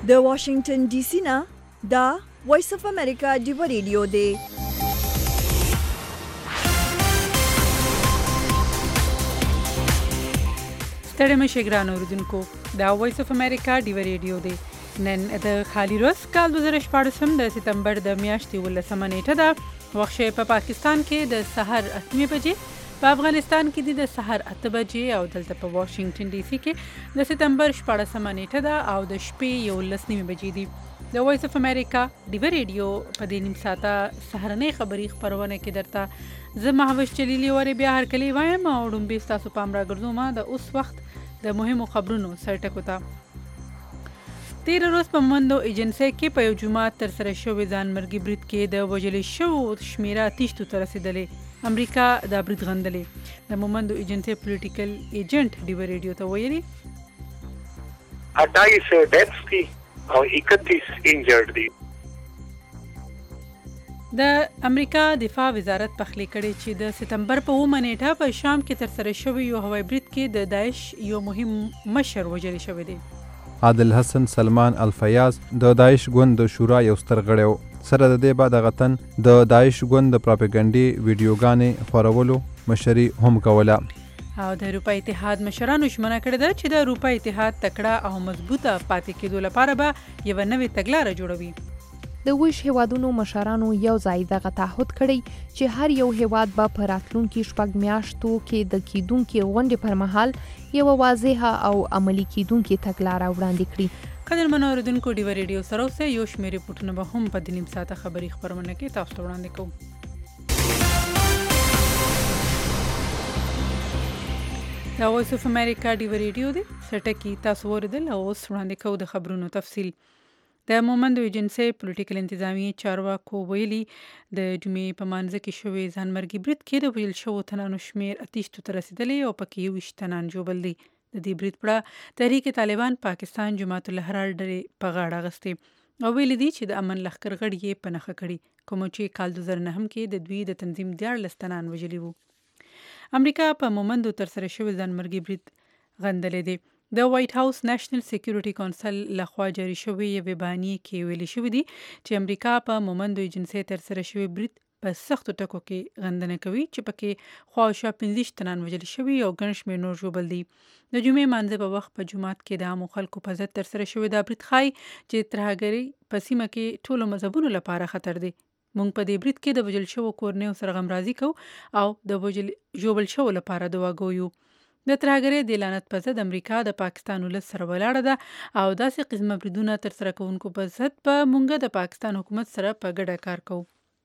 د واشنگټن ډي سي نه دا وایس اف امریکا دی ریډیو دی. ستړي مشه ګران اوردونکو، دا وایس اف امریکا دی ریډیو دی. نن د خالی روز کال 2014 د سپتمبر د میاشتې 19 نیټه ده. وخت په پاکستان کې د سحر 8 بجې، په افغانستان کې د سحر 8 بجې او دلته په واشنگټن ډي سي کې د سپتمبر 14 نیټه ده او د شپې 11 بجې دي. د وایس اف امریکا دی ریډیو په دې نیم ساعته سحرنۍ خبري خبرونه کې درته زه مهوش جلیلی وری بیا هر کلی وایم او ډومبې تاسو پام راګرځوم د اوس وخت د مهمو خبرونو سرټکو ته. تیر روز په مومندو ایجنسی کې په یو جماعت تر سره شوې ځانمرګي برید کې د وژل شوو شمیره 30 ته رسیدلې. امریکا دا برید غندلې. د مومندو ایجنسی پولیټیکل ایجنټ دی ریډیو ته ویلي 28 ډیثز دي او 31 انجرډ دي. د امریکا دفاع وزارت پخلی کړي چې د سپتمبر په 9 نیټه په شام کې تر سره شوی یو هوایي برید کې د داعش یو مهم مشر وژل شوی دی. عادل حسن سلمان الفیاض د داعش ګوند د شورا یو ستر غړی و. سره د دې بعد غتن د داعش ګوند د پروپاګاندا ویډیوګانې خورولو مشري هم کوله. او د اروپا اتحاد مشرانو ژمنه کړې ده چې د اروپا اتحاد تکړه او مضبوطه پاتې کېدو لپاره به یو نوې تګلاره جوړوي. د ویش هیوادونو مشرانو یو ځای دغه تعهد کړی چې هر یو هیواد به په راتلونکي 6 میاشتو کې د کیدونکو غونډې پر مهال یو واضحه او عملي کیدونکو تګلاره وړاندې کړي. قدرمنو اوریدونکو دی ریډیو سره اوسه یو شمېر پټونه به هم په دنیم ساعته خبري خبرونه کې تاسو ته وړاندې کوم. دا وایس اف امریکا دی ریډیو دی سټکی تاسو ورېدل او اوس وړاندې کوو د خبرونو تفصیل. د مومندو ایجنسی پولیټیکل انتظامی چارواکو ویلي د جمعې په مانځ کې شوې ځانمرګي برید کې د وژل شوو تنانو شمیر 30 ته رسیدلې او پکې 20 تنان ژوبل دي. د دې برید پړه تحریک طالبان پاکستان جماعت الاحرار ډلې په غاړه اخیستې او ویلي دي چې د امن لښکر غړي یې په نښه کړي کوم چې کال 2009 کې د دوی د تنظیم 14 تنان وژلي وو. امریکا په مومندو تر سره شوې ځانمرګي برید غندلې دی. د وایټ هاوس نېشنل سکیورټي کونسل لخوا جاری شوی یو بیانیه کې ویلي شوی دی چې امریکا په مومندو ایجنسی تر سره شوی برید په سختو ټکو کې غندنه کوي چې پکې خواوشا 15 تنان وژل شوي او ګڼ شمېر نور ژوبل دي. د جمعې مانځه په وخت په جومات کې د عامو خلکو په ضد تر سره شوی دا برید ښایي چې ترهګري په سیمه کې ټولو مذهبونو لپاره خطر دی. موږ په دې برید کې د وژل شوو کورنیو سره غمرازي کوو او د ژوبل شوو لپاره دعا کوو. د ترهګرۍ د لعنت په ضد امریکا د پاکستان ولس سره ولاړه ده او داسې قسمه بریدونه تر سره کوونکو په ضد په مونږ د پاکستان حکومت سره په ګډه کار کوو.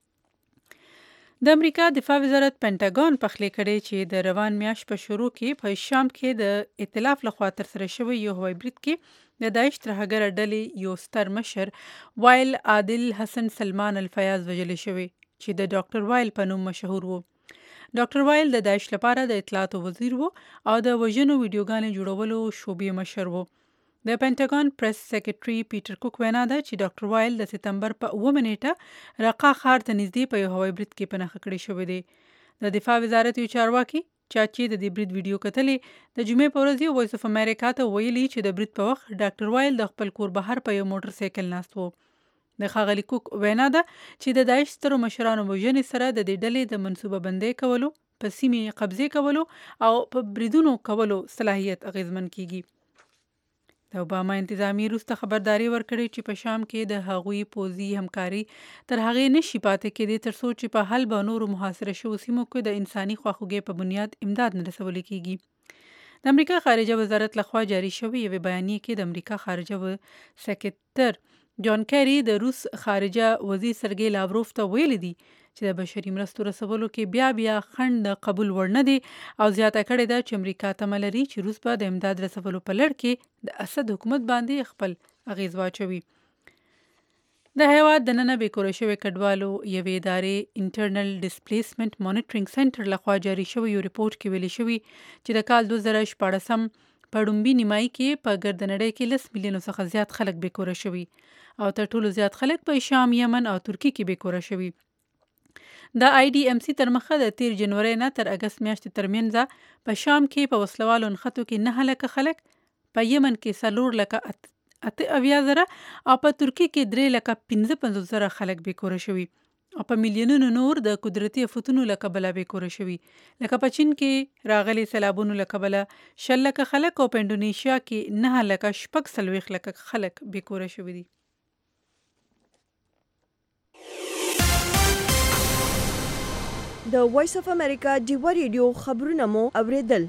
د امریکا دفاع وزارت پینټاګون پخلی کړي چې د روان میاشت په شروع کې په شام کې د ائتلاف لخوا تر سره شوی یو هوایي برید کې د داعش ترهګر ډلې یو ستر مشر وایل عادل حسن سلمان الفیاض وژل شوی چې د ډاکټر وایل په نوم مشهور وو. ډاکټر وایل د داعش لپاره د اطلاعاتو وزیر وو او د وژنو ویډیوګانې جوړولو شوبې مشر وو. د پینټاګون پریس سیکریټري پیټر کوک وینا ده چې ډاکټر وایل د سپتمبر په 9 نیټه رقا ښار ته نږدې په یو هوایي برید کې په نښه کړی شوی دی. د دفاع وزارت یو چارواکي چې د دې برید ویډیو کتلې د جمعې په ورځ وایس اف امریکا ته ویلي چې د برید په وخت ډاکټر وایل د خپل کور بهر په یو موټر سایکل ناست وو. د ښاغلي کوک وینا ده چې د داعش سترو مشرانو وژنې سره د دې ډلې د منصوبه بندۍ کولو، په سیمې قبضې کولو او په بریدونو کولو صلاحیت اغیزمن کیږي. د اوباما انتظامی وروسته خبرداري ورکړې چې په شام کې د هغوی پوځي همکاري تر هغې نشي پاتې کېدی تر څو چې په حل به نورو محاصره شوو سیمو کې د انساني خواخوږۍ په بنیاد امداد نه رسول کیږي. د امریکا خارجه وزارت لخوا جاری شوی یو بیانیه کې د امریکا خارجه سکرټر جان کیری د روس خارجه وزیر سرګی لاوروف ته ویلي دي چې د بشري مرستو رسولو کې بیا خنډ قبول وړ نه دي او زیاته کړې ده چې امریکا تمه لري چې روس به د امداد رسولو په لړ کې د اسد حکومت باندې خپل اغیز واچوي. د هیواد دننه بیکوره شوی کډوالو یوې ادارې انټرنل ډسپلیسمنت مانیټرینګ سنټر لخوا جاری شوی یو ریپورت کې ویلي شوی چې د کال 2014 په ډومبي نیمایي کې په ګردنړۍ کې 10 میلیونو څخه زیات خلک بیکوره شوي او تر ټولو زیات خلک په شام، یمن او ترکیه کې بیکوره شوي. د آی ډي ایم سی تر مخه د 13 جنوري نه تر اگست میاشتې ترمنځ په شام کې په وسلوالو نښتو کې 9 لکه خلک، په یمن کې 4 لکه 8,000 او په ترکیه کې 3,55,000 خلک بیکوره شوي او په میلیونونو نور د قدرتي آفتونو له کبله بیکوره شوي، لکه په چین کې راغلي سیلابونو له کبله 10 لکه خلک او په انډونیشیا کې 9,46 لکه خلک بیکوره شوي دي. د وایس اف امریکا ډیوا ریډیو خبرونه مو اوریدل.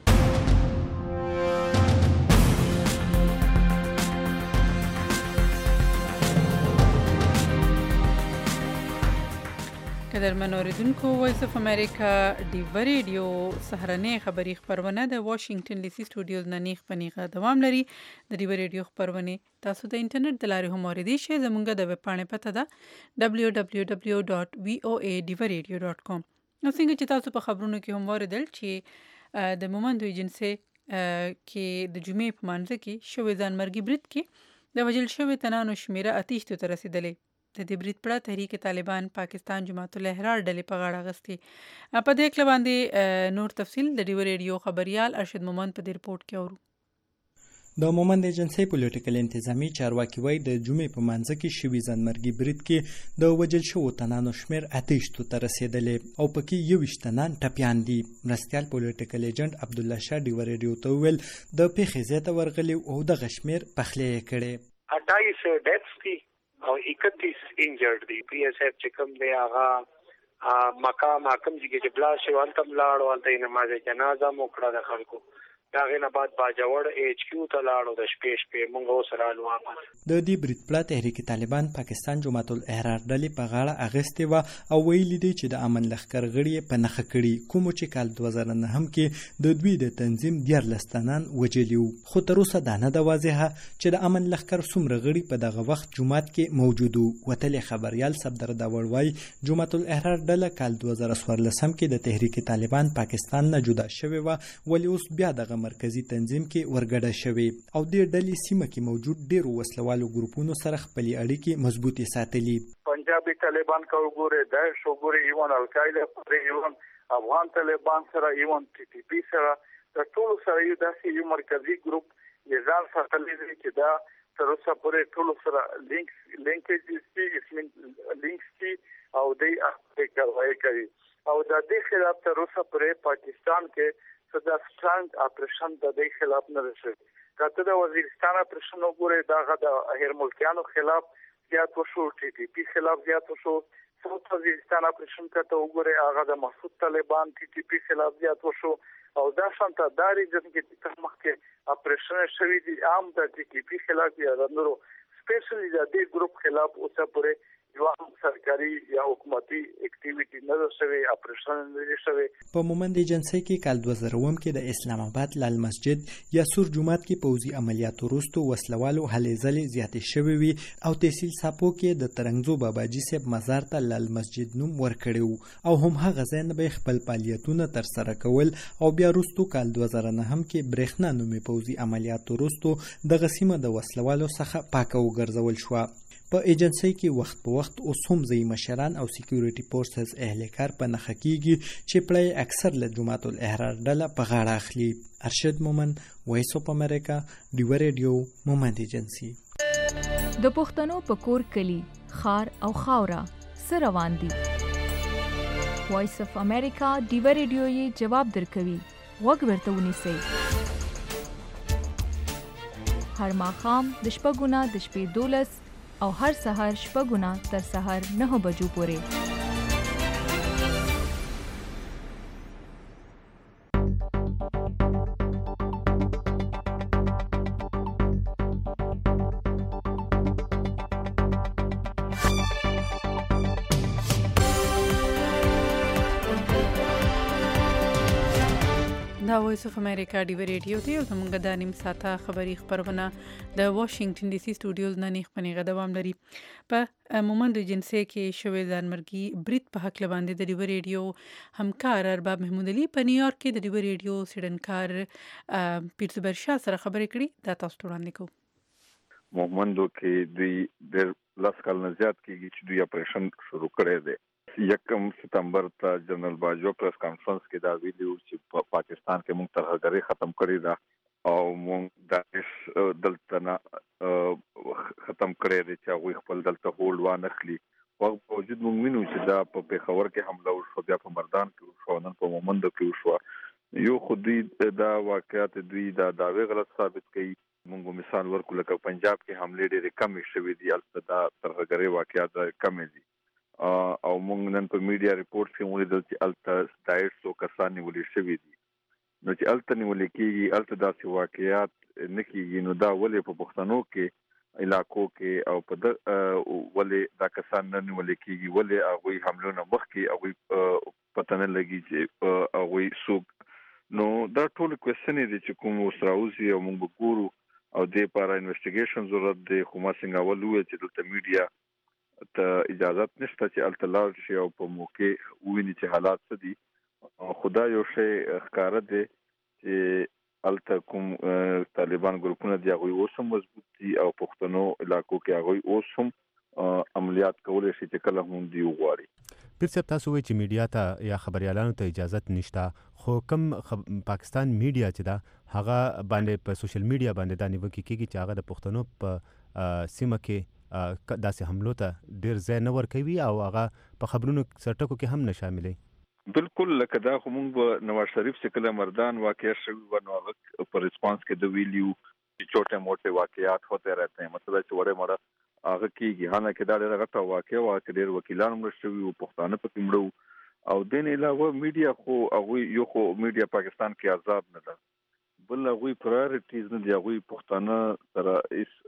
قدرمن اوریدونکو، وایس اف امریکا ډیوا ریډیو سهارنۍ خبری خبرونه د واشنگټن ډي سي سټوډیوز نه نیغ پنیغه دوام لري. د ډیوا ریډیو خبرونه تاسو د انټرنیټ د لارې هم اوریدئ شئ. زموږ د ویب پاڼې پته ده www.voadivaradio.com. نو څنګه چې تاسو په خبرونو کې هم اوریدل چې د مومندو ایجنسي کې د جمعې په مانځ کې شوې ځانمرګي برید کې د وژل شوې تنانو شمیره 28 ته رسیدلې. د دې برید پړه تحریک طالبان پاکستان جماعت الاحرار ډلې په غاړه اخیستې. په دې کله باندې نور تفصیل د ډیوا ریډیو خبريال ارشد مومند په دې رپورت کې اورو. د مومند ایجنسي پولیټیکل انتظامی چارواکي وایي د جمعې په مانځ کې شوي ځانمرګي برید کې د وژل شوو تنانو شمیر 28 ته رسیدلې او پکې 21 تنان ټپیان دي. مرستیال پولیټیکل ایجنټ عبدالله شاه ډیوا ریډیو ته وویل د پیښې ځای ته ورغلي او دغه شمیر پخلی یې کړی. 28 ډیتھس دي او 31 انجرډ دي. پی ایس ایف چې کوم دی هغه مقام حاکم چې بلا شو انتم لاړو انته نماز جنازه مو کړه د خلکو. دا غینه بعد باجوړ ایچ کیو ته لاړو د شپې مونږ سره واپس. د دې برید پړه تحریک طالبان پاکستان جماعت الاحرار ډلې په غاړه اغستې و او ویلي دي چې د امن لښکر غړي په نخښه کړي، کوم چې کال 2009 کې د دوی د تنظیم 14 تنان وجلي وو. خو تر اوسه دا نه ده واضحه چې د امن لښکر څومره غړي په دغه وخت جماعت کې موجود وو. وتلې خبريال صفدر داوړ وایي جماعت الاحرار ډله کال 2014 کې د تحریک طالبان پاکستان نه جدا شوې و، ولې اوس بیا دغه مرکزی تنظیم کې ورګډه شوی او د ډلې سیمه کې موجود ډیرو وسلوالو ګروپونو سره خپلې اړیکې مضبوطې ساتلي. پنجابي طالبان کا وګوره، داعش وګوره، ایوان القاعده، ایوان افغان طالبان سره، ایوان ټي ټي پی سره، د ټولو سره یو داسې یو مرکزی ګروپ یې ځان ساتلی دی چې دا تر اوسه پورې ټولو سره لینکس دي او دوی کاروایي کوي او د دې خلاف تر اوسه پورې پاکستان کې دا سترنګ اپریشن د دې خلاف نه رسېږي. کته د وزیرستان اپریشن وګوره دا د هر ملکانو خلاف زیات وشو، ټي ټي پی خلاف زیات وشو. ساوث وزیرستان اپریشن کته وګوره هغه د مسعود طالبان ټي ټي پی خلاف زیات وشو او دا شانته داري چې د مخکې اپریشن شوی دي عام د ټي ټي پی خلاف یا د نورو سپیشلی د دې ګروپ خلاف اوسه پورې یو سرکاري یا حکومتي اکټیویټي نه شوی، اپریشن نه شوی. په مومند ایجنسي کې کال 2000 کې د اسلام آباد لال مسجد یا سور جماعت کې پوځي عملیاتو وروسته وسلوالو هلې ځلې زیاتې شوې وي او تحصیل ساپو کې د ترنګزو باباجي صاحب مزار ته لال مسجد نوم ورکړی وو او هم هغه ځای نه به خپل فعالیتونه ترسره کول او بیا وروسته کال 2009 کې برېښنا نومي پوځي عملیاتو وروسته دغه سیمه د وسلوالو څخه پاکه وګرځول شوه. په ایجنسي کې وخت په وخت اوس هم ځینې مشران او سکیورټي فورسز اهلکار په نښه کیږي چې پړی اکثر له جماعت الاحرار ډله په غاړه اخلي. ارشد مومند، وایس اف امریکا، ډیوا ریډیو، مومند ایجنسي. د پښتنو په کور کلی خار او خاورا سره روان دي. وایس اف امریکا ډیوا ریډیو یې جواب درکوي. وګ ورته ونیسئ. هر ماښام د شپږ نه د شپې 12 او هر سحر شپږونه تر سحر 9 بجو پورې. دا وایس اف امریکا ډیوا ریډیو دی او زموږ د نیم ساعته خبری خبرونه د واشنگټن ډي سي سټوډیوز نه نیغ پنیغه دوام لري. په مومند ایجنسي کې شوې ځانمرګي برید په حق باندې د ډیوا ریډیو همکار ارباب محمود علي په نیویارک کې د ډیوا ریډیو سیډنکار پیرسبر شاه سره خبرې کړي. دا تاسو وړاندې کوو. مومندو کې دوی د لاس کال نه زیات کېږي چې دوی اپریشن شروع کړی دی. 1 ستمبر ته جنرال باجو پریس کانفرنس کې دا ویډیو چې په پاکستان کې موږ ترهګري ختم کړې ده او مونږ داعش دلته نه ختم کړی دی چې هغوی خپل دلته هولډ وانخلي. په وجود مونږ وینو چې دا په پېښور کې حمله وشوه، بیا په مردان کې وشوه، نن په مومند کې وشوه. یو خو دوی دا واقعیات دوی دا دعوې غلط ثابت کوي. مونږ مثال ورکو لکه پنجاب کې حملې ډېرې کمې شوې دي، هلته دا ترهګرۍ واقعیات کمې دي. او مونږ نن په میډیا ریپورټ کې ولیدل چې هلته داعش 100 کسان نیولې شوي دي. نو چې هلته نیولې کېږي، هلته داسې واقعیات نه کېږي، نو دا ولې په پښتنو کې علاقو کې او په ولې دا کسان نه نیولې کېږي، ولې هغوی حملو نه مخکې هغوی پته نه لګي چې هغوی څوک. نو دا ټول کوېسچنې دي چې کوم ورسره اوسي او موږ به ګورو او دې لپاره انویسټیګیشن ضرورت دی. خو ما څنګه اول وویل چې دلته میډیا ته اجازت نشته چې هلته لاړ شي او په موقع وویني چې حالات څه دي. خو دا یو شی ښکاره دی چې هلته کوم طالبان ګروپونه دي هغوی اوس هم مضبوط دي او پښتنو علاقو کې هغوی اوس هم عملیات کولی شي چې کله هم دی وغواړي. پیر صاحب تاسو وایئ چې میډیا ته یا خبریالانو ته اجازت نشته، خو کم پاکستان میډیا چې ده هغه باندې په سوشل میډیا باندې دا نیوکې کېږي چې هغه د پښتنو په سیمه کې داسې حملو ته ډېر ځای نه ورکوي او هغه په خبرونو سرټکو کې هم نه شاملوي. بالکل، لکه دا خو مونږ به نواز شریف چې کله مردان واقع شوي و نو هغه په ریسپانس کې د ویلیو چې چوټه موټه واقعات ہوتے رہتے ہیں، مطلب چې وړه مړه هغه کېږي. حالانکه دا ډېره غټه واقع وه چې ډېر وکیلان مړه شوي وو، پښتانه پکې مړه وو. او دین علاوه میډیا خو هغوی یو خو میډیا پاکستان کې آزاد نه ده، بل هغوی پرایورټیز نه دي. هغوی پښتانه سره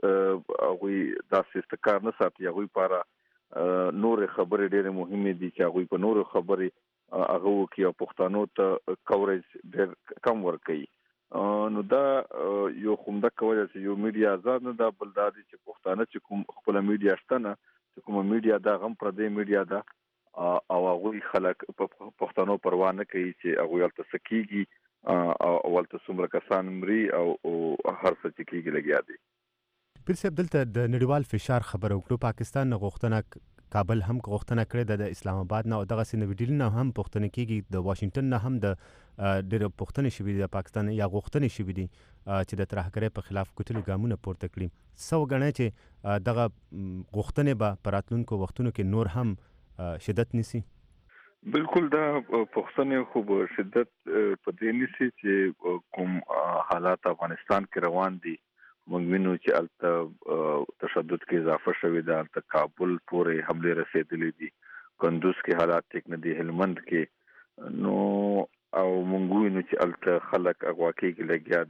هغوی داسې استقرار نه ساتي. هغوی لپاره نورې خبرې ډېرې مهمې دي چې هغوی په نورو خبرې هغه وکړي او پښتنو ته کوریج ډېر کم ورکوي. نو دا یو خمدکه وجه چې یو میډیا آزاد نه ده، بل دا دی چې پښتانه چې کوم خپله میډیا شته نه، چې کومه میډیا ده هغه هم پردۍ میډیا ده او هغوی خلک په پښتنو پروا نه کوي چې هغوی هلته څه کېږي او هلته څومره کسان مري او هر څه چې کېږي لګیا دي. پیر صاحب دلته د نړیوال فشار خبره وکړو. پاکستان نه غوښتنه کابل هم غوښتنه کړې ده د اسلام آباد نه، او دغسې نوي ډیلي نه هم پوښتنه کېږي، د واشنګټن نه هم د ډېرې پوښتنې شوي دي د پاکستان یا غوښتنې شوي دي چې د ترهګرۍ په خلاف کوټلي ګامونه پورته کړي. څه وګڼئ چې دغه غوښتنې به په راتلونکو وختونو کې نور هم شدت نیسي؟ بالکل، دا پوښتنې خو به شدت په دې نیسي چې کوم حالات افغانستان کې روان دي. موږ وینو چې هلته تشدد کې اضافه شوې ده، هلته کابل پورې حملې رسېدلې دي، کندوز کې حالات ټیک نه دي، هلمند کې. نو او موږ وینو چې هلته خلک اغوا کېږي لګیا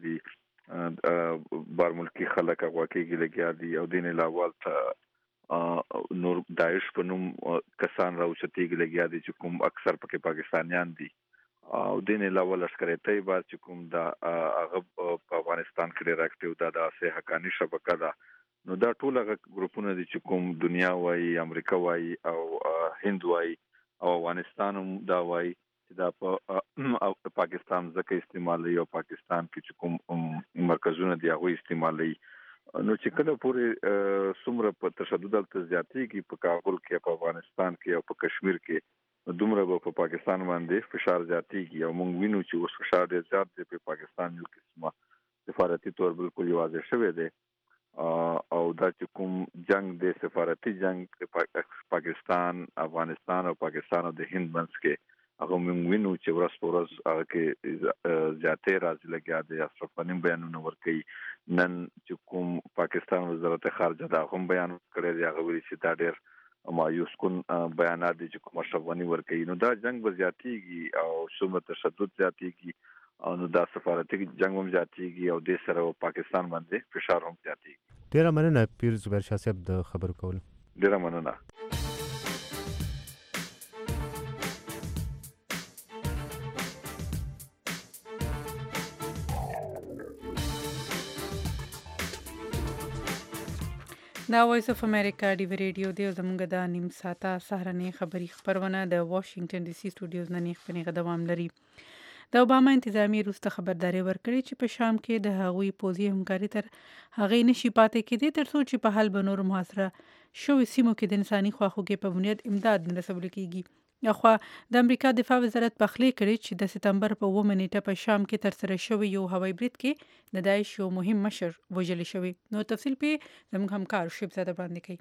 دي، بارملکي خلک اغوا کېږي لګیا دي. او دین علاوه هلته نور داعش په نوم کسان راوچتېږي لګیا دي چې کوم اکثر پکې پاکستانیان دي. او دین علاوه لشکر طیبه چې کوم دا هغه په افغانستان کې ډېر اکټیو ده، داسې حقاني شبکه ده. نو دا ټول هغه ګروپونه دي چې کوم دنیا وایي، امریکا وایي او هند وایي او افغانستان هم دا وایي چې دا په پاکستان ځکه استعمالوي او پاکستان کې چې کوم مرکزونه دي هغوی استعمالوي. نو چې کله پورې څومره په تشدد هلته زیاتېږي په کابل کې، په افغانستان کې او په کشمیر کې، دومره به په پاکستان باندې فشار زیاتېږي. او موږ وینو چې اوس فشار ډېر زیات دی په پاکستان، یو قسمه سفارتي طور بالکل واضح شوی دی. او دا چې کوم جنگ دی، سفارتي جنگ پاکستان، افغانستان او پاکستان او د هند منځ کې، هغه موږ وینو چې ورځ په ورځ هغه کې زیاتې راځي لګیا دی. اشرف غني بیانونه ورکوي. نن چې کوم پاکستان وزارت خارجه دا هم بیان کړی دی، هغه ویلي چې دا ډېر مایوس کن بیانات دي چې کوم اشرف غني ورکوي. نو دا جنگ به زیاتېږي او څومره تشدد زیاتېږي، نو دا سفارتي جنگ هم زیاتېږي او دې سره پاکستان باندې فشار هم زیاتېږي. ډېره مننه پیر زبیر شاه صاحب د خبرو کولو. ډېره مننه. دا وایس اف امریکا ډیو ریډیو دی او زموږ د نیم ساعته سهارنۍ خبري خبرونه د واشنگټن ډي سي سټوډیوز نه خپرېږي دوام لري. د اوباما انتظامی وروسته خبرداري ورکړې چې په شام کې د هغوی پوځي همکاري تر هغې نشي پاتې کېدی تر څو چې په حال به نور محاصره شوي سیمو کې د انساني خواخوږۍ په بنیاد امداد نه رسول کېږي. اخوا د امریکا دفاع وزارت پخلی کړی چې د سپتمبر په 9 نیټه په شام کې ترسره شوی یو هوایي برید کې د داعش یو مهم مشر وژل شوی. نو تفصیل په زموږ همکار شیب زاده باندې کوي.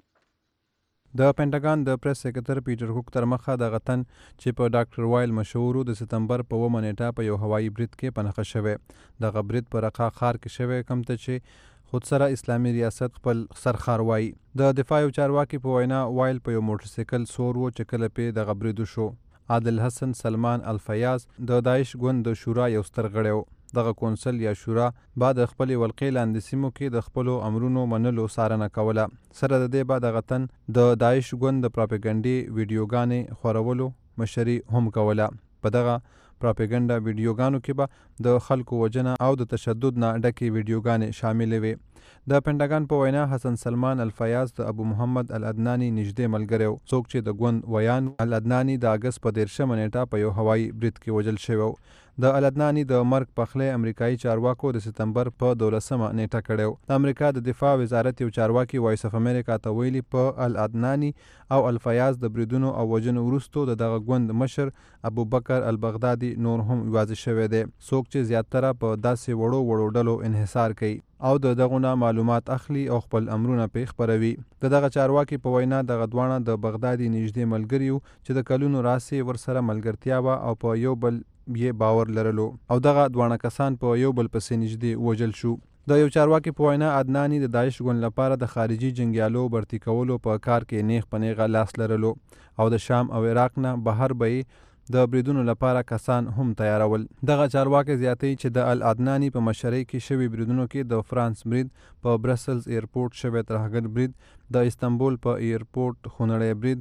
د پینټاګان د پریس سکرټر پیټر هوک تر مخه د غتن چې په ډاکټر وایل مشهور د سپتمبر په 9 نیټه په یو هوایي برید کې پنهخه شوی. د غبرید پر رقا خار کې شوی کم ته چې خودسره اسلامي ریاست خپل سرخار وایي. د دفاع چارواکي په وینا وایل په یو موټرسایکل سور و چې کله په د غبرید شو. عادل حسن سلمان الفیاض د داعش ګوند د شورا یو ستر غړی و. دغه کونسل یا شورا بعد خپل ولقې لاندې سیمو کې د خپل امرونو منلو سارنه کوله. سره د دې بعد غتن د داعش ګوند د پروپاګاندا ویډیوګانې خورولو مشري هم کوله. په دغه پروپاګاندا ویډیوګانو کې به د خلکو وجنه او د تشدد نه ډکې ویډیوګانې شامل وي. د پینټاګان په وینا حسن سلمان الفیاض د ابو محمد العدنانی نږدې ملګری و، څوک چې د ګوند ویان العدنانی د اگست په 13 نیټه په یو هوایي برید کې وژل شوی. د العدنانی د مرګ پخلی امریکایي چارواکو د سپتمبر په 12 نیټه کړو. د امریکا د دفاع وزارت یو چارواکي وایس اف امریکا ته ویلي په العدنانی او الفیاض د بریدونو او وژنو وروسته دغه ګوند مشر ابو بکر البغدادي نور هم واضح شوی دی، څوک چې زیاتره په داسې وړو ډلو انحصار کوي او دغه معلومات اخلي او خپل امرونه په خبروي. دغه چارواکي په وینا دغه دوانه د بغدادي نږدې ملګریو چې د کلونو راسي ورسره ملګرتیا و او په یو بل یې باور لرلو او دغه دوانه کسان په یو بل پسې نږدې وژل شو. د یو چارواکي په وینا عدنانی د داعش ګوند لپاره د خارجي جنگیالو برتی کولو په کار کې نیغ په نیغه لاس لرلو او د شام او عراق نه بهر به د بریدونو لپاره کسان هم تیارول. دغه چارواکي زیاتوي چې د العدنانی په مشرۍ کې شوی بریدونو کې د فرانس برید، په برسلز ایرپورټ شوی ترهګر برید، د استنبول په ایرپورټ خونړی برید،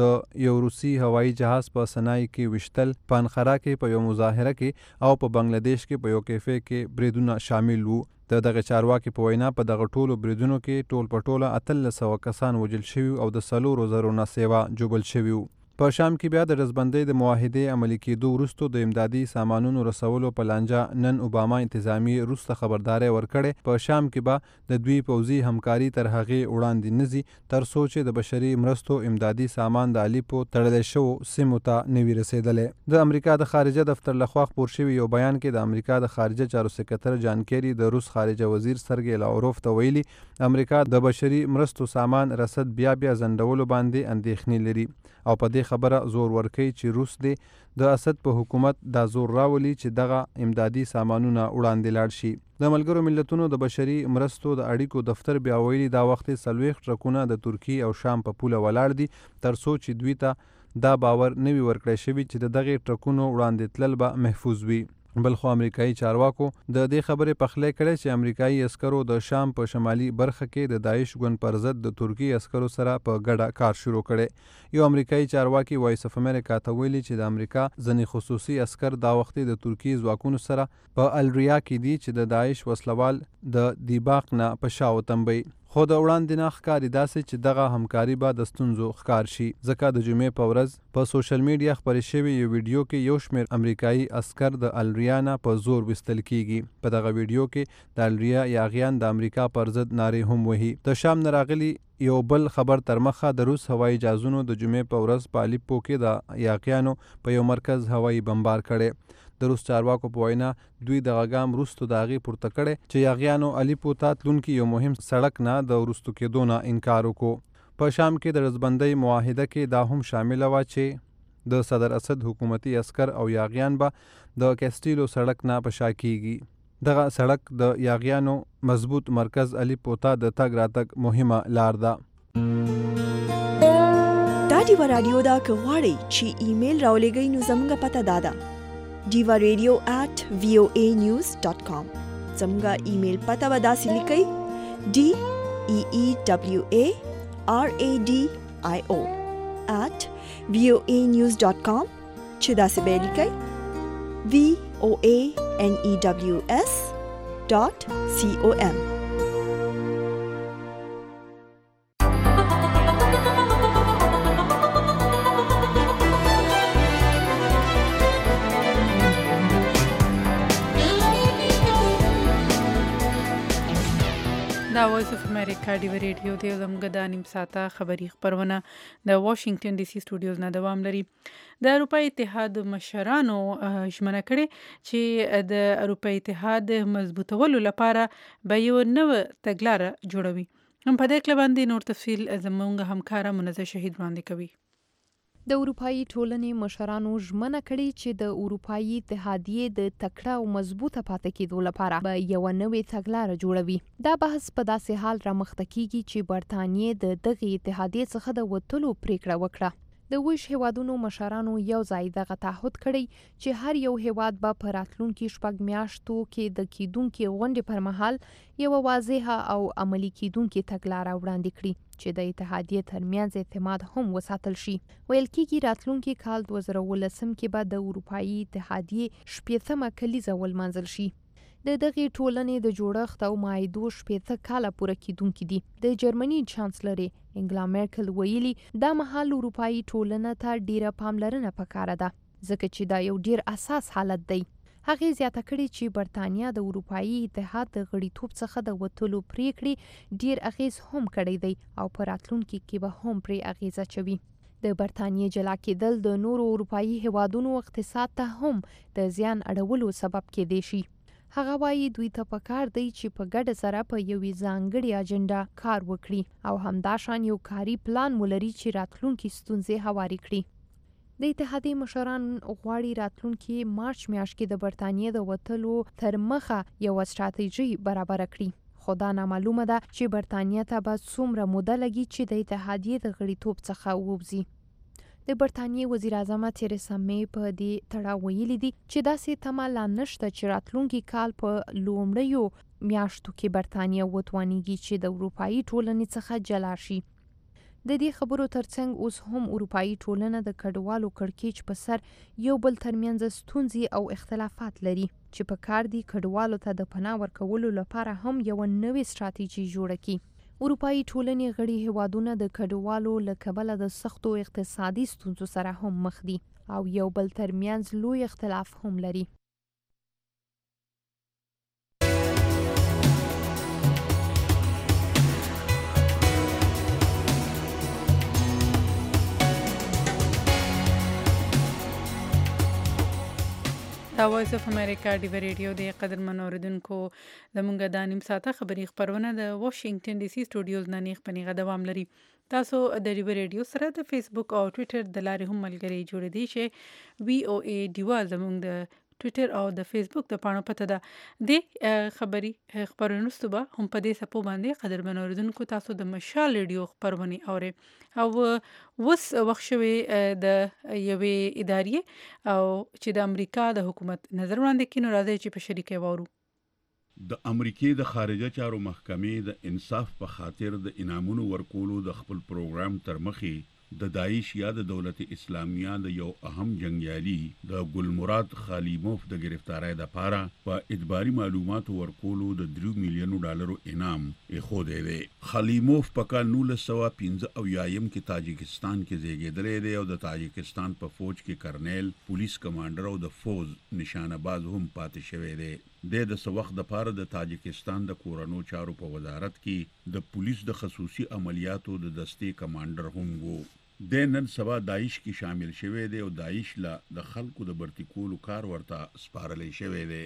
د یو روسي هوایي جهاز په سنای کې وشتل، په انقره کې په یو مظاهره کې او په بنگلاديش کې په یو کیفې کې بریدونه شامل وو. دغه چارواکي په وینا په دغه ټولو بریدونو کې ټول په ټوله 1300 کسان وژل شوي او د 4,000 نه سیوا جوبل شوي وو. په شام کې بیا د رزبندۍ د معاهدې عملي کېدو وروسته د امدادي سامانونو رسولو په لانجه نن اوباما انتظامی وروسته خبرداری ورکړې. په شام کې به د دوی پوځي همکاري تر هغې وړاندې نزي تر څو چې د بشري مرستو امدادي سامان د الیپو تړلی شوو سیمو ته نه وي رسېدلی. د امریکا د خارجه دفتر لخوا خپور شوي یو بیان کې د امریکا د خارجه چارو سکرټر جان کیری د روس خارجه وزیر سرګی لاوروف ته ویلي امریکا د بشري مرستو سامان رسد بیا زندولو باندې اندېښنې لري او په دې خبره زور ورکوي چې روس دی د اسد په حکومت دا زور راولي چې دغه امدادي سامانونه وړاندې لاړ شي. د ملګرو ملتونو د بشري مرستو د اړیکو دفتر بیا ویلي دا وخت 40 ټرکونه د ترکیې او شام په پوله ولاړ دي تر څو چې دوی ته دا باور نه وي ورکړی شوی چې دغه ټرکونو وړاندې تلل به محفوظ وي. بل خو امریکایي چارواکو د دې خبرې پخلی کړی چې امریکایي عسکرو د شام په شمالي برخه کې د داعش ګوند پر ضد د ترکی عسکرو سره په ګډه کار شروع کړی. یو امریکایي چارواکي وایس اف امریکا ته ویلي چې د امریکا ځینې خصوصي عسکر دا وخت د ترکی ځواکونو سره په الریا کې دي چې د داعش وسلوال د دیباق نه په شاو تنبي. خو د وړاندې نه ښکاري داسې چې دغه همکاري به د ستونزو ښکار شي، ځکه د جمعې په ورځ په سوشل میډیا خپرې شوې یو ویډیو کې یو شمېر امریکایي عسکر د الریا نه په زور ویستل کیږي. په دغه ویډیو کې د الریا یاغیان د امریکا پر ضد نارې هم وهي. د شام نه راغلي یو بل خبر تر مخه د روس هوایي جهازونو د جمعې په ورځ په الیپو کې د یاغیانو په یو مرکز هوایي بمبار کړي. د روس چارواکو په وینا دوی د غاګام وروسته د هغې پورته کړی چې یاغیانو الیپو ته تلونکي یو مهم سړک نه د وروستو کېدو نه انکار وکړو. په شام کې د رزبندۍ معاهده کې دا هم شامله وه چې د صدر اسد حکومتي عسکر او یاغیان به د کیسټیلو سړک نه په شا کیږي. دغه سړک د یاغیانو مضبوط مرکز الیپو ته د تګ راتګ مهمه لار ده. دا ډیوه رادیو دا که غواړئ چې ایمیل راولېږئ نو زموږ پته دا ده divaradio@voanews.com. زموږ ایمیل پته به داسې لیکئ DEEWARADIO@voanews.com چې داسې به لیکئ VOANEWS.com. د دا وایس اف امریکا دی ریډیو دی زموږ د نیم ساعته خبری خبرونه د واشنگټن ډي سي سټوډیوز نه دوام لري. د اروپای اتحاد مشرانو ژمنه کړې چې د اروپای اتحاد مضبوطولو لپاره به یو نوې تګلاره جوړوي. هم په دې کې باندې نور تفصیل زموږ همکار منزه شهید وړاندې کوي. د اروپאי ټولنې مشرانو ژمنه کړې چې د اروپאי اتحادیې د تکړه او مضبوطه پاتې کېدو لپاره به یو نوې تګلاره جوړوي. دا بحث په داسې حال رامخته کیږي چې برتانیې د دغه اتحادیې څخه د وتلو پریکړه وکړه. د ویش هیوادونو مشرانو یو ځای دغه تعهد کړی چې هر یو هیواد به په راتلونکي 6 میاشتو کې د کیدونکو غونډې پر مهال یو واضحه او عملی کیدونکو تګلاره وړاندې کړي چې د اتحادیې ترمنځ اعتماد هم وساتل شي. ویل کېږي راتلونکي کال 2019 کې به د اروپאי اتحادیې 80مه کلیزه ولمانځل شي. د دغه ټولنې د جوړښت او معاهدو 80 کاله پوره کیدونکي دي. د جرمني چانسلر انګلا میرکل ویلي دا مهال اروپאי ټولنه ته ډیره پاملرنه پکاره ده ځکه چې دا یو ډیر اساس حالت دی. هغه زیاته کړې چې برتانیا د اروپאי اتحاد د غړیتوب څخه د وتلو پریکړې ډیر اغیز هم کړی دی او په راتلونکي کې به هم پرې اغیزه چوي. د برتانیې جلا کېدل د نورو اروپאי هیوادونو اقتصاد ته هم د زیان اړولو سبب کېدی شي. هغه وايي دوی ته پکار دی چې په ګډه سره په یوې ځانګړې اجنډا کار وکړي او همداشان یو کاري پلان ولري چې راتلونکي ستونزې هواري کړي. د اتحادیې مشران غواړي راتلونکي مارچ میاشت کې د برتانیې د وتلو تر مخه یو ستراتیژي برابر کړي. خو دا نامعلومه ده چې برتانیې ته به څومره موده لګي چې د اتحادیې د غړیتوب څخه ووځي. د برتانیې وزیر اعظم تریسا می په دې تړاو ویلي دي چې داسې تمه لا نشته چې راتلونکي کال په لومړیو میاشتو کې برتانیې وتوانیږي چې د اروپאי ټولنې څخه جلا شي. د دې خبرو ترڅنګ اوس هم اروپאי ټولنه د کډوالو کړکېچ په سر یو بل ترمنځ ستونزې او اختلافات لري چې په کار دي کډوالو ته د پناه ورکولو لپاره هم یو نوې ستراتیژي جوړه کړي. اروپאי ټولنې غړي هیوادونه د کډوالو له کبله د سختو اقتصادي ستونزو سره هم مخ دي او یو بل ترمنځ لوی اختلاف هم لري. دا وایس اف امریکا دی ریډیو دی قدرمن اوریدونکو زمونږ د نیم ساعته خبری خبرونه د واشنگټن ډي سي سټوډیوز نه نیغ پنیغه دوام لري. تاسو د ډیو ریډیو سره د فیسبوک او ټوئیټر د لارې هم ملګری جوړ دي چې وی او ای دیوا زمونږ د ټوئیټر او د فیسبوک د پاڼو پته ده. د خبری خبرونو ستوبه هم په دې سپو باندې قدرمن اوریدونکو تاسو د مشال ریډیو خبرونه اوري او وس وخت شوي د یوې ادارې او چې د امریکا د حکومت نظر وړاندې کینو راځي چې په شریکه وورو. د امریکای د خارجه چارو محکمې د انصاف په خاطر د انعامونو ورکولو د خپل پروګرام تر مخې د داعش یا د دولت اسلامیه د یو اهم جنگیالي د ګلمراد خلیموف د گرفتاری لپاره په اجباري معلوماتو ورکولو د $3 میلیون انعام اخوده دی. خلیموف په کال 1915 کې تاجکستان کې زیږیدلی دی او د تاجکستان په فوج کې کرنیل، پولیس کمانډر او د فوج نشانه باز هم پاتې شوی دی. د څه وخت لپاره د تاجکستان د کورونو چارو په وزارت کې د پولیس د خصوصي عملیاتو د دستې کمانډر هم وو. د نن سبا داعش کې شامل شوی دی او داعش لا د خلکو د برتی کولو کار ورته سپارلې شوی دی.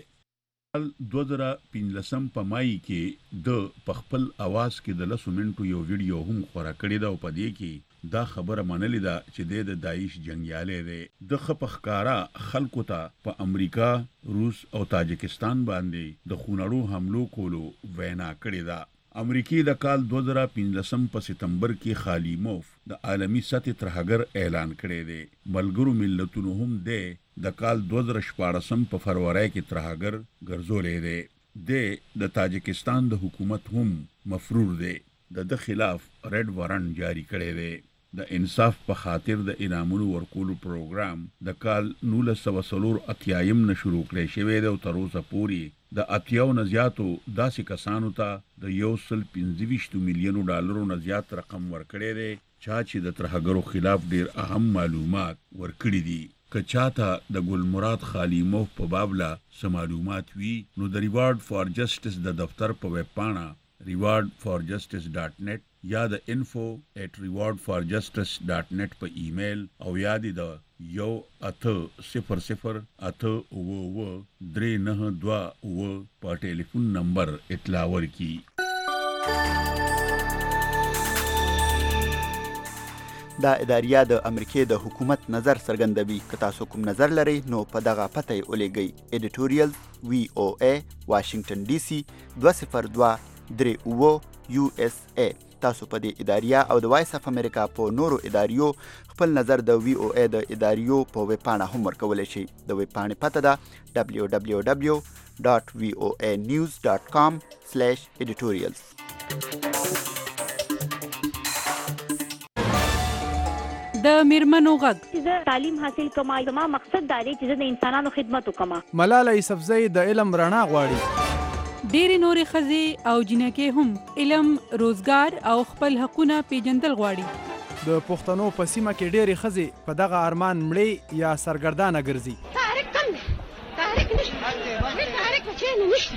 2015 په مای کې د خپل आवाज کې د 10 منټو یو ویډیو هم خورا کړی دا او په دې کې دا خبره منلې ده چې د داعش جنگیاله دی. د خپخکارا خلکو ته په امریکا، روس او تاجکستان باندې د خونړو حملو کولو وینا کړې ده. امریکای د کال 2015 په سپتمبر کې خلیموف د عالمی سطح ترهګر اعلان کړی دی. ملګرو ملتونو هم د کال 2014 په فروری کې ترهګر ګرځولې دی. د تاجکستان د حکومت هم مفرور دی. د خلاف ریډ وارنټ جاری کړی دی. د انصاف په خاطر د انعامونو ورکولو پروګرام د کال 1984 نه شروع کړی شوی دی او تر اوسه پورې د 80 نه زیاتو داسې کسانو ته د $125 میلیون نه زیات رقم ورکړی دی چې د ترهګرو خلاف ډیر اهم معلومات ورکړي دي. که چاته د ګلمراد خلیموف په بابله څه معلومات وي نو د ریوارډ فار جسټس د دفتر په ویب پاڼه rewardforjustice.net یا د info@rewardforjustice.net په ایمیل او یا د 1-800-899-392 په ټلیفون نمبر اطلاع ورکړي. دا اداریه د امریکای د حکومت نظر څرګندوي. که تاسو کوم نظر لرئ نو په دغه پته یې ولیږئ. editorial VOA Washington DC 202-38 USA. تاسو په دې اداریه او د وایس اف امریکا په نورو اداریو خپل نظر د VOA د اداریو په ویب پاڼه هم ورکولی شئ. د ویب پاڼې پته ده www.voanews.com/editorials. د میرمنو غږ زه تعلیم حاصل کوم. زما مقصد دا دی چې زه د انسانانو خدمت وکم. ملاله یوسفزۍ د علم رڼا غواړي. ډېرې نورې ښځې او جینکې هم علم، روزګار او خپل حقونه پیژندل غواړي. د پښتنو په سیمه کې ډېرې ښځې په دغه ارمان مړې یا سرګردانه ګرځي. تحریک کم دی، تحریک نشته، تحریک بچی نه نشته.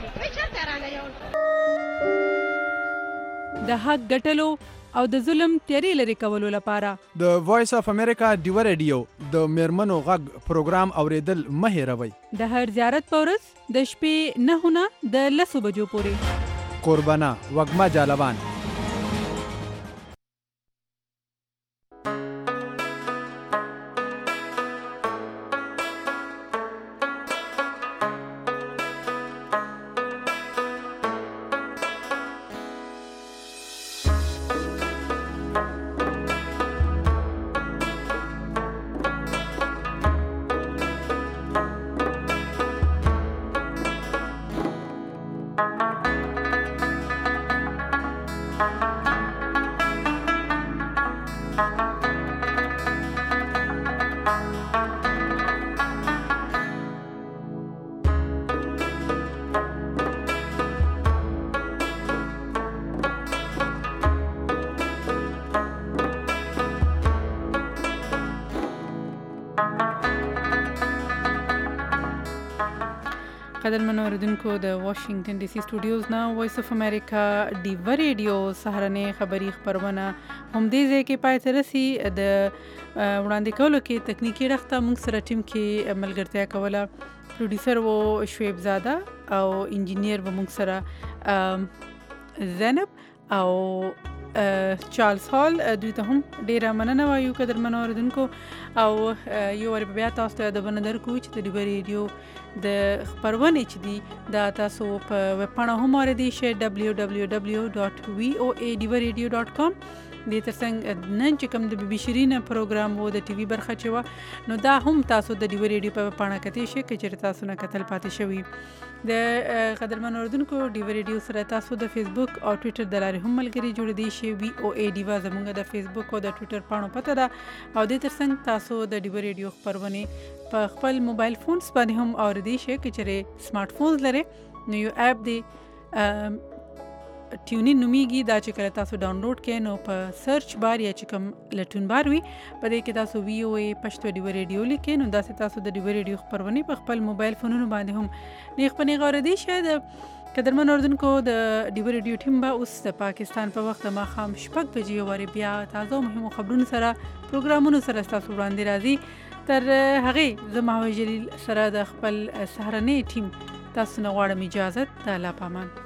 د حق ګټلو او د ظلم تیارې لرې کولو لپاره د وایس اف امریکا ډیو ریډیو د میرمنو غږ پروګرام اوریدل مه هېروئ. د هر زیارت په ورځ د شپې 9 نه د 10 بجو پورې. قربانه وږمه جالبان. قدرمن اوریدونکو د واشنگټن ډي سي سټوډیوز نه وایس اف امریکا ډیو ریډیو سهارنۍ خبری خبرونه هم دې ځای کې پای ته رسي. د وړاندې کولو کې تکنیکی رخته موږ سره ټیم کې ملګرتیا کوله. پروډوسر و شعیب زاده او انجینیر و موږ سره زینب او چارلز هال. دوی ته هم ډیره مننه وایو قدرمن اوریدونکو. او یو ور بیا تاسو ته د بندر کو چې د ډیو ریډیو د خبرونه چې دی دا تاسو په ویب پاڼه هم اوریدئ شئ www.voanews.com. د ترڅنګ نن چې کوم د بي بي شيرین پروګرام وو د ټي وي برخه چې و نو دا هم تاسو د ډیو ریډیو په پاڼه کتئ شئ چې تاسو نه کتل پاتې شوی. د قدرمن اوریدونکو ډیو ریډیو سره تاسو د فیسبوک او ټوئیټر د لارې هم ملګري جوړ دي شئ. VOA ډیوا زموږ د فیسبوک او د ټوئیټر پاڼو پته ده. او د ترڅنګ تاسو د ډیو ریډیو خبرونه په خپل موبایل فونز باندې هم اوریدئ شئ چې سمارټ فونز لري نو یو اپ دی ټیونین نومیږي. دا چې کله تاسو ډاونلوډ کړئ نو په سرچ بار یا چې کوم لټون بار وي په دې کې تاسو VOA پښتو ډیو ریډیو لیکئ نو دا تاسو د ډیو ریډیو خبرونه په خپل موبایل فونونو باندې هم نیغ په نیغ اوریدئ شئ. قدرمن اوریدونکو د ډیو ریډیو ټیم به اوس د پاکستان په وخت ماښام 6 بجې وری بیا تازه مهمو خبرونو سره پروګرامونو سره تاسو وړاندې راځي. تر هغه زما جلیل سره د خپل سهارنۍ ټیم تاسو نه غواړم اجازه. د الله پامان.